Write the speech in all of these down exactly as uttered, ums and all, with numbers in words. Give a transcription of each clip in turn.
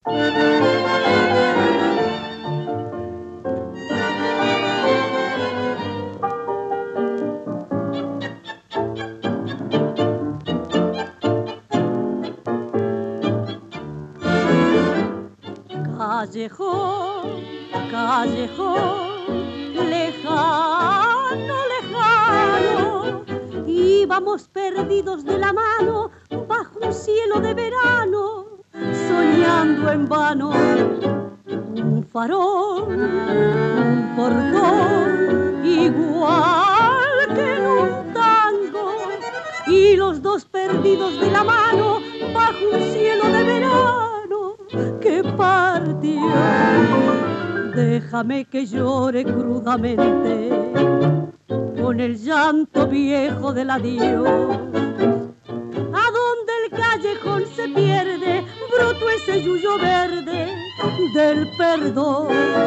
Callejón, callejón, lejano, lejano, íbamos perdidos de la mano bajo un cielo de verano, soñando en vano. Un farol, un portón, igual que en un tango, y los dos perdidos de la mano bajo un cielo de verano que partió. Déjame que llore crudamente con el llanto viejo del adiós. A donde el callejón se pierde, broto ese yuyo verde del perdón.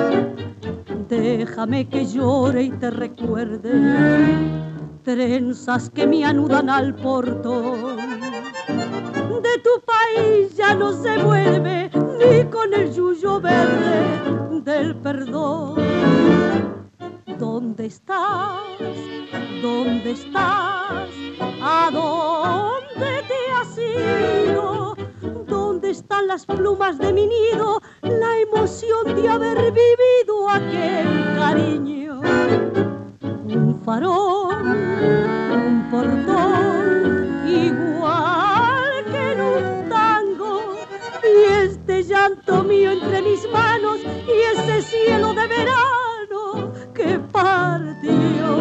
Déjame que llore y te recuerde trenzas que me anudan al portón. De tu país ya no se vuelve ni con el yuyo verde del perdón. ¿Dónde estás? ¿Dónde estás? ¿A dónde te has ido? ¿Dónde están las plumas de mi nido? La emoción de haber vivido aquel cariño. Un farol, un portón, igual que en un tango, y este llanto mío entre mis manos y ese cielo de verano que partió.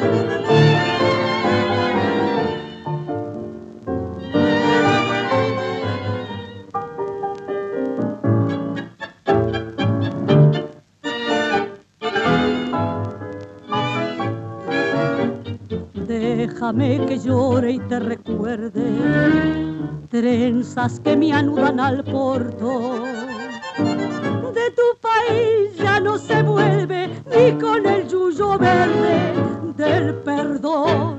Déjame que llore y te recuerde trenzas que me anudan al portón. De tu país ya no se vuelve ni con el yuyo verde del perdón.